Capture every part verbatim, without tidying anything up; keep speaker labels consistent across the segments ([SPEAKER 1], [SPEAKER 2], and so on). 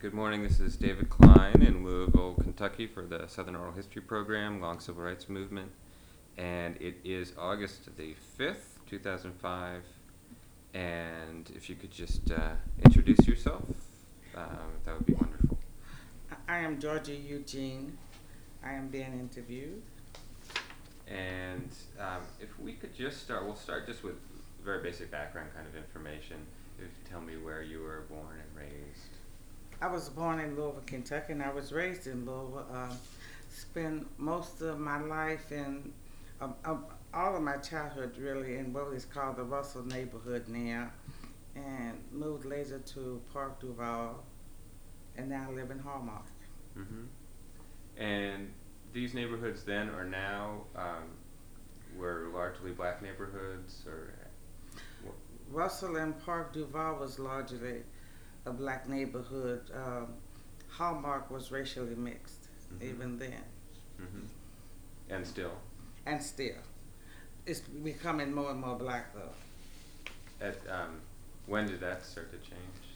[SPEAKER 1] Good morning. This is David Klein in Louisville, Kentucky for the Southern Oral History Program, Long Civil Rights Movement. And it is August the fifth, two thousand five. And if you could just uh, introduce yourself, um, that would be wonderful.
[SPEAKER 2] I am Georgia Eugene. I am being interviewed.
[SPEAKER 1] And um, if we could just start, we'll start just with very basic background kind of information. If you could tell me where you were born and raised.
[SPEAKER 2] I was born in Louisville, Kentucky, and I was raised in Louisville. Um, spent most of my life in, um, um, all of my childhood really in what is called the Russell neighborhood now, and moved later to Park Duval, and now live in Hallmark.
[SPEAKER 1] Mm-hmm. And these neighborhoods then are now um, were largely black neighborhoods, or
[SPEAKER 2] Russell and Park Duval was largely a black neighborhood. Um, Hallmark was racially mixed, mm-hmm. even then.
[SPEAKER 1] Mm-hmm. And still.
[SPEAKER 2] And still, it's becoming more and more black though.
[SPEAKER 1] At um, when did that start to change?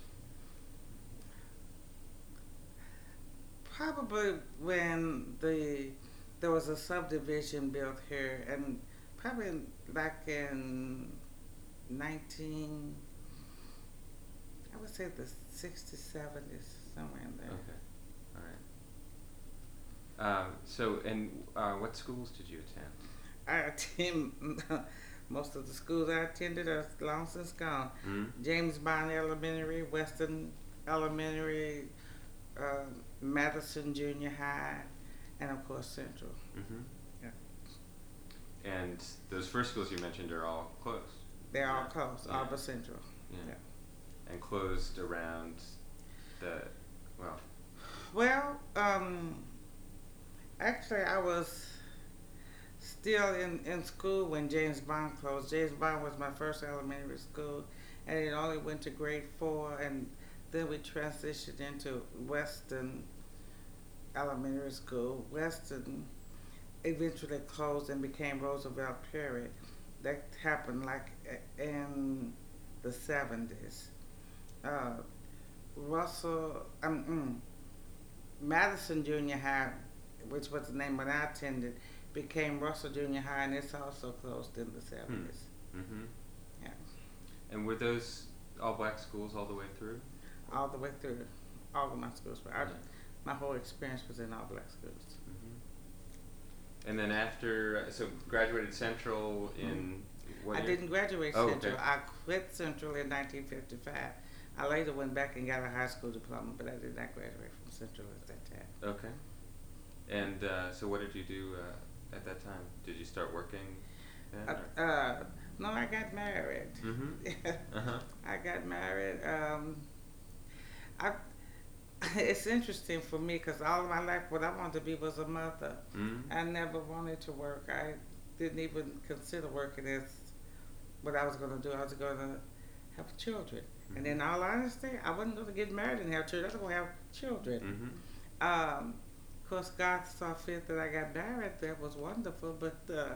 [SPEAKER 2] Probably when the there was a subdivision built here, and probably back in nineteen, I would say the sixties, seventies, somewhere in there.
[SPEAKER 1] Okay, all right. Um, so, and uh, what schools did you attend?
[SPEAKER 2] I attend most of the schools I attended are long since gone.
[SPEAKER 1] Mm-hmm.
[SPEAKER 2] James Bond Elementary, Western Elementary, uh, Madison Junior High, and of course Central.
[SPEAKER 1] Mm-hmm.
[SPEAKER 2] Yeah.
[SPEAKER 1] And those first schools you mentioned are all closed.
[SPEAKER 2] They're all
[SPEAKER 1] Yeah.
[SPEAKER 2] closed,
[SPEAKER 1] Yeah.
[SPEAKER 2] all but Central.
[SPEAKER 1] Yeah.
[SPEAKER 2] Yeah.
[SPEAKER 1] And closed around the, well.
[SPEAKER 2] Well, um, actually, I was still in, in school when James Bond closed. James Bond was my first elementary school, and it only went to grade four, and then we transitioned into Western Elementary School. Western eventually closed and became Roosevelt Perry. That happened like in the seventies. Uh, Russell, um, mm, Madison Junior High, which was the name when I attended, became Russell Junior High, and it's also closed in the seventies.
[SPEAKER 1] Hmm. Mm-hmm.
[SPEAKER 2] Yeah.
[SPEAKER 1] And were those all black schools all the way through?
[SPEAKER 2] All the way through, all of my schools. I,
[SPEAKER 1] Yeah.
[SPEAKER 2] My whole experience was in all black schools.
[SPEAKER 1] Mm-hmm. And then after, uh, so graduated Central in what
[SPEAKER 2] I
[SPEAKER 1] year?
[SPEAKER 2] didn't graduate
[SPEAKER 1] Oh,
[SPEAKER 2] Central.
[SPEAKER 1] okay.
[SPEAKER 2] I quit Central in nineteen fifty-five. I later went back and got a high school diploma, but I did not graduate from Central at that time.
[SPEAKER 1] Okay. And uh, so what did you do uh, at that time? Did you start working then?
[SPEAKER 2] Uh, uh, no, I got married.
[SPEAKER 1] Mm-hmm. Uh-huh.
[SPEAKER 2] I got married. Um, I, it's interesting for me because all of my life, what I wanted to be was a mother.
[SPEAKER 1] Mm-hmm.
[SPEAKER 2] I never wanted to work. I didn't even consider working as what I was going to do. I was going to have children. Mm-hmm. And in all honesty, I wasn't going to get married and have children. I was going to have children. Mm-hmm. Um, of course, God saw fit that I got married. That was wonderful. But uh,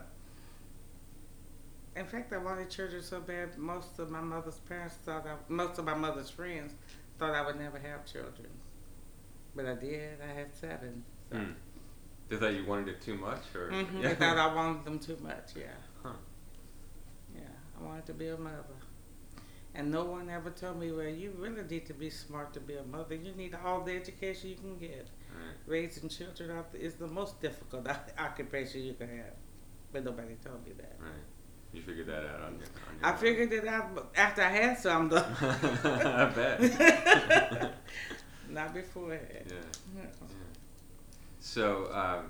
[SPEAKER 2] in fact, I wanted children so bad. Most of my mother's parents thought I, most of my mother's friends thought I would never have children. But I did. I had seven. So.
[SPEAKER 1] Mm. They thought you wanted it too much, or
[SPEAKER 2] Mm-hmm.
[SPEAKER 1] yeah.
[SPEAKER 2] They thought I wanted them too much. Yeah.
[SPEAKER 1] Huh.
[SPEAKER 2] Yeah. I wanted to be a mother. And no one ever told me, well, you really need to be smart to be a mother. You need all the education you can get.
[SPEAKER 1] Right.
[SPEAKER 2] Raising children out is the most difficult occupation you can have. But nobody told me that.
[SPEAKER 1] Right. You figured that out on your, on your
[SPEAKER 2] I
[SPEAKER 1] own.
[SPEAKER 2] figured it out after I had some, though.
[SPEAKER 1] I bet.
[SPEAKER 2] Not beforehand.
[SPEAKER 1] Yeah.
[SPEAKER 2] Yeah.
[SPEAKER 1] Yeah. So, um,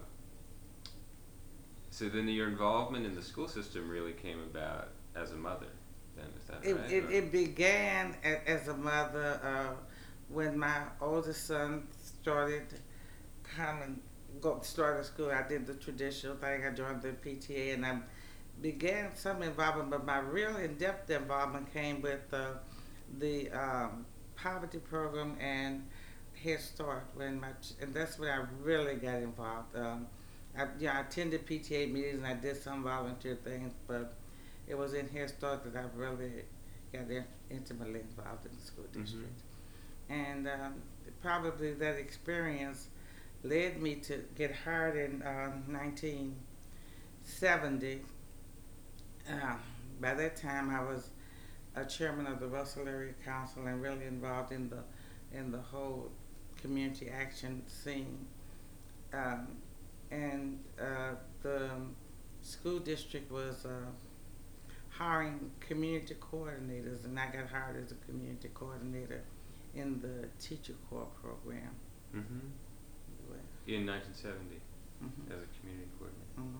[SPEAKER 1] so then your involvement in the school system really came about as a mother. Then is that
[SPEAKER 2] It,
[SPEAKER 1] right?
[SPEAKER 2] it, it began a, as a mother uh, when my oldest son started coming, go started school. I did the traditional thing. I joined the P T A, and I began some involvement. But my real in-depth involvement came with uh, the um, poverty program and Head Start. When my and that's when I really got involved. Um, I, yeah, I attended P T A meetings and I did some volunteer things, but it was in Head Start that I really got in, intimately involved in the school district. and um, probably that experience led me to get hired in um, nineteen seventy. Uh, by that time, I was a chairman of the Russell Area Council and really involved in the in the whole community action scene. Um, and uh, the school district was uh, hiring community coordinators, and I got hired as a community coordinator in the teacher corps program.
[SPEAKER 1] Mm-hmm.
[SPEAKER 2] Well,
[SPEAKER 1] In nineteen seventy,
[SPEAKER 2] mhm,
[SPEAKER 1] as a community coordinator.
[SPEAKER 2] mhm.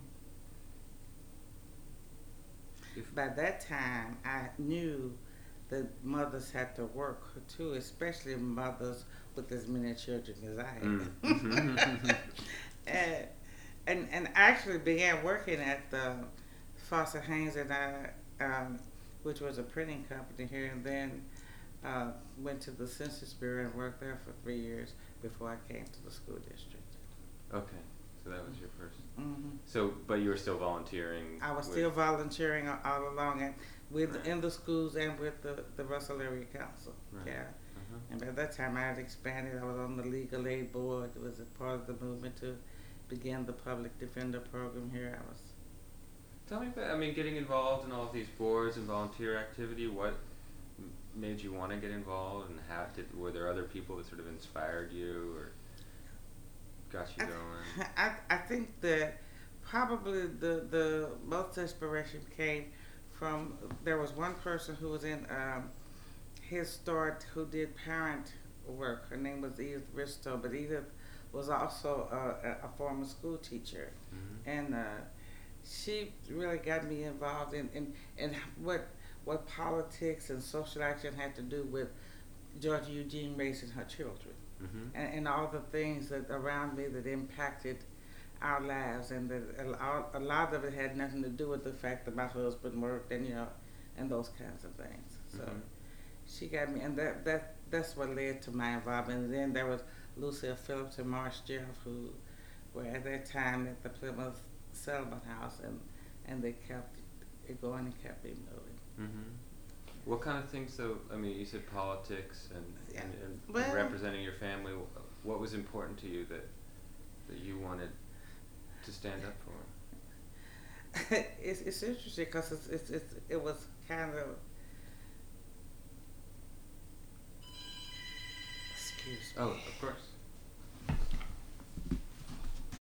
[SPEAKER 1] If,
[SPEAKER 2] By that time, I knew that mothers had to work too, especially mothers with as many children as I
[SPEAKER 1] mm.
[SPEAKER 2] had. and, and and I actually began working at the Foster Haynes and I, um, which was a printing company here, and then uh, went to the Census Bureau and worked there for three years before I came to the school district.
[SPEAKER 1] Okay, so that was your first.
[SPEAKER 2] Hmm.
[SPEAKER 1] So, but you were still volunteering.
[SPEAKER 2] I was
[SPEAKER 1] with,
[SPEAKER 2] still volunteering all, all along, and with
[SPEAKER 1] Right.
[SPEAKER 2] in the schools and with the, the Russell Area Council.
[SPEAKER 1] Right.
[SPEAKER 2] Yeah,
[SPEAKER 1] Uh-huh.
[SPEAKER 2] and by that time I had expanded. I was on the legal aid board. It was a part of the movement to begin the public defender program here. I was.
[SPEAKER 1] Tell me about, I mean, getting involved in all of these boards and volunteer activity. What m- made you want to get involved, and how did were there other people that sort of inspired you or got you
[SPEAKER 2] I,
[SPEAKER 1] going?
[SPEAKER 2] I, I think that probably the the most inspiration came from there was one person who was in um, his start who did parent work. Her name was Edith Bristow, but Edith was also a, a, a former school teacher,
[SPEAKER 1] Mm-hmm.
[SPEAKER 2] and uh, she really got me involved in, in, in what what politics and social action had to do with Georgia Eugene raising her children,
[SPEAKER 1] Mm-hmm.
[SPEAKER 2] and, and all the things that around me that impacted our lives, and that a, lot- a lot of it had nothing to do with the fact that my husband worked, and you know, and those kinds of things. So
[SPEAKER 1] Mm-hmm.
[SPEAKER 2] she got me, and that that that's what led to my involvement. And then there was Lucille Phillips and Marsh Jeff, who were at that time at the Plymouth Settlement House, and and they kept it going and kept me moving.
[SPEAKER 1] Mm-hmm. What kind of things, though? I mean, you said politics and,
[SPEAKER 2] Yeah.
[SPEAKER 1] and, and
[SPEAKER 2] Well-
[SPEAKER 1] representing your family. Wh- What was important to you that that you wanted to stand up for?
[SPEAKER 2] it's it's interesting because it's, it's it's it was kind of excuse me.
[SPEAKER 1] Oh, of course.